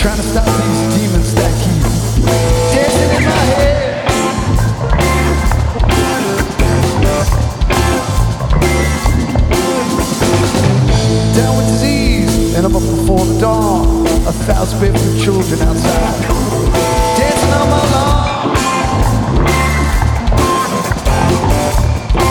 trying to stop these demons that keep dancing in my head. Down with disease and up before the dawn, 1,000 baby children outside dancing on my lawn.